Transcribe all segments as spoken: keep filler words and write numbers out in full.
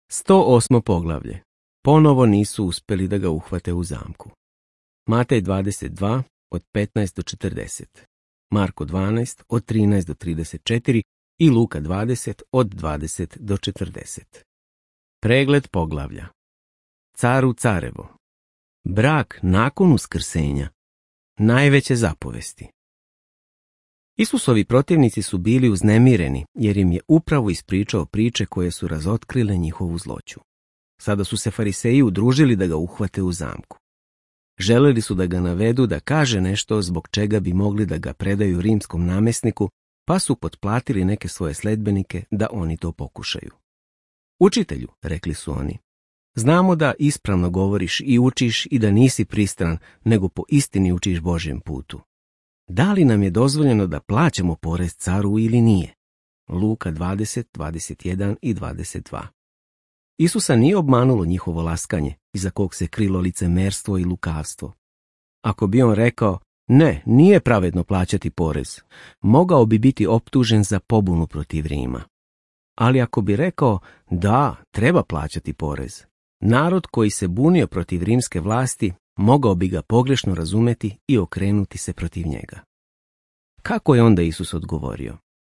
sto osmo poglavlje. Ponovo nisu uspjeli da ga uhvate u zamku. Matej dvadeset dva od petnaest do četrdeset, Marko dvanaest od trinaest do trideset četiri i Luka dvadeset od dvadeset do četrdeset. Pregled poglavlja. Caru carevo. Brak nakon uskrsenja. Najveće zapovesti. Isusovi protivnici su bili uznemireni jer im je upravo ispričao priče koje su razotkrile njihovu zloću. Sada su se fariseji udružili da ga uhvate u zamku. Želeli su da ga navedu da kaže nešto zbog čega bi mogli da ga predaju rimskom namjesniku, pa su potplatili neke svoje sledbenike da oni to pokušaju. Učitelju, rekli su oni, znamo da ispravno govoriš i učiš i da nisi pristran, nego po istini učiš Božjem putu. Da li nam je dozvoljeno da plaćamo porez caru ili nije? Luka dvadeset, dvadeset jedan i dvadeset dva. Isusa nije obmanulo njihovo laskanje, iza kog se krilo licemerstvo i lukavstvo. Ako bi on rekao, ne, nije pravedno plaćati porez, mogao bi biti optužen za pobunu protiv Rima. Ali ako bi rekao, da, treba plaćati porez, narod koji se bunio protiv rimske vlasti mogao bi ga pogrešno razumeti i okrenuti se protiv njega. Kako je onda Isus odgovorio?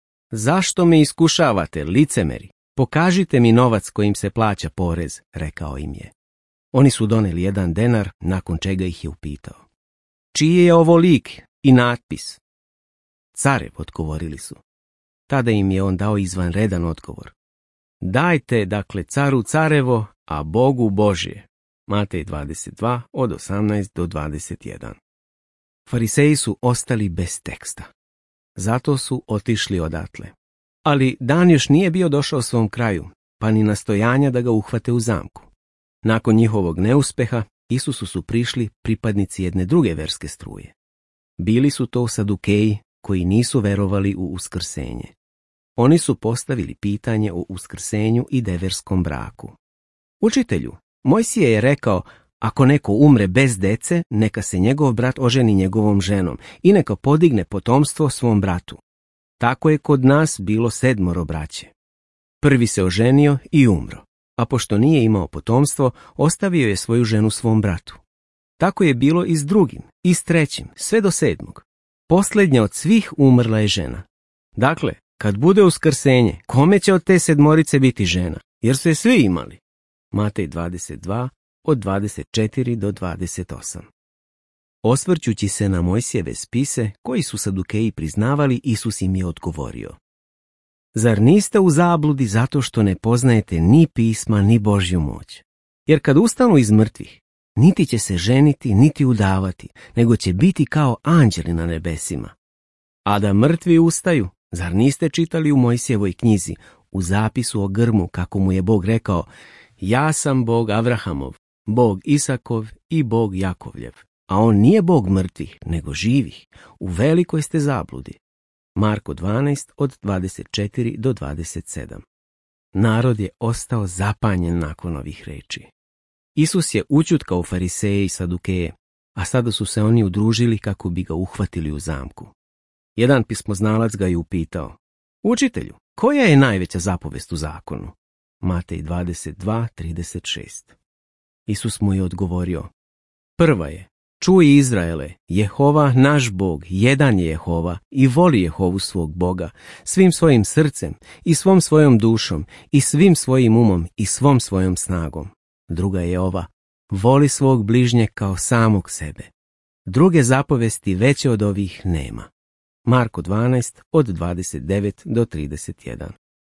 Zašto me iskušavate, licemeri? Pokažite mi novac kojim se plaća porez, rekao im je. Oni su doneli jedan denar, nakon čega ih je upitao. Čiji je ovo lik i natpis? Carev, odgovorili su. Tada im je on dao izvanredan odgovor. Dajte, dakle, caru carevo, a Bogu Božje. Matej dvadeset dva od osamnaest do dvadeset jedan. Fariseji su ostali bez teksta. Zato su otišli odatle. Ali dan još nije bio došao svom kraju, pa ni nastojanja da ga uhvate u zamku. Nakon njihovog neuspeha, Isusu su prišli pripadnici jedne druge verske struje. Bili su to sadukeji koji nisu verovali u uskrsenje. Oni su postavili pitanje o uskrsenju i deverskom braku. Učitelju, Mojsije je rekao, ako neko umre bez dece, neka se njegov brat oženi njegovom ženom i neka podigne potomstvo svom bratu. Tako je kod nas bilo sedmoro braće. Prvi se oženio i umro, a pošto nije imao potomstvo, ostavio je svoju ženu svom bratu. Tako je bilo i s drugim, i s trećim, sve do sedmog. Posljednja od svih umrla je žena. Dakle, kad bude uskrsenje, kome će od te sedmorice biti žena, jer su je svi imali? Matej dvadeset dva od dvadeset četiri do dvadeset osam. Osvrćući se na Mojsijeve spise, koji su sadukeji priznavali, Isus im je odgovorio. Zar niste u zabludi zato što ne poznajete ni pisma, ni Božju moć? Jer kad ustanu iz mrtvih, niti će se ženiti, niti udavati, nego će biti kao anđeli na nebesima. A da mrtvi ustaju, zar niste čitali u Mojsijevoj knjizi, u zapisu o grmu, kako mu je Bog rekao, ja sam Bog Avrahamov, Bog Isakov i Bog Jakovljev. A on nije Bog mrtvih, nego živih. U velikoj ste zabludi. Marko dvanaest od dvadeset četiri do dvadeset sedam. Narod je ostao zapanjen nakon ovih reči. Isus je ućutkao fariseje i sadukeje, a sada su se oni udružili kako bi ga uhvatili u zamku. Jedan pismoznalac ga je upitao, učitelju, koja je najveća zapovest u zakonu? Matej dvadeset dva trideset šest. Isus mu je odgovorio, prva je, čuj Izraele, Jehova naš Bog, jedan je Jehova i voli Jehovu svog Boga, svim svojim srcem i svom svojom dušom i svim svojim umom i svom svojom snagom. Druga je ova, voli svog bližnjeg kao samog sebe. Druge zapovesti veće od ovih nema. Marko dvanaest od dvadeset devet do trideset jedan.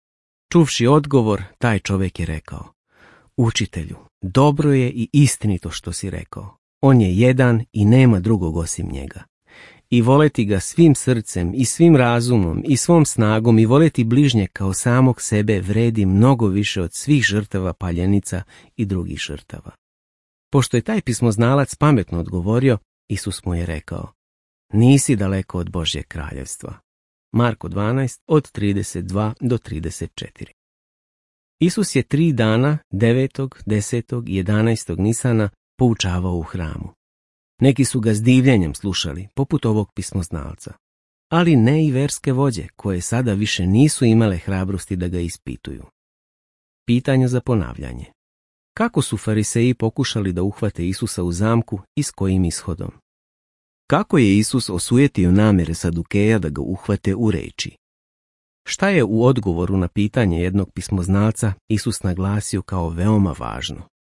Čuvši odgovor, taj čovjek je rekao, učitelju, dobro je i istinito što si rekao. On je jedan i nema drugog osim njega. I voleti ga svim srcem i svim razumom i svom snagom i voleti bližnje kao samog sebe vredi mnogo više od svih žrtava paljenica i drugih žrtava. Pošto je taj pismoznalac pametno odgovorio, Isus mu je rekao, nisi daleko od Božjeg kraljevstva. Marko dvanaest od trideset dva do trideset četiri. Isus je tri dana, devetog, desetog i jedanaestog Nisana, poučavao u hramu. Neki su ga s divljenjem slušali, poput ovog pismoznalca, ali ne i verske vođe, koje sada više nisu imale hrabrosti da ga ispituju. Pitanje za ponavljanje. Kako su fariseji pokušali da uhvate Isusa u zamku i s kojim ishodom? Kako je Isus osujetio namjere Sadukeja da ga uhvate u reči? Šta je u odgovoru na pitanje jednog pismoznalca Isus naglasio kao veoma važno?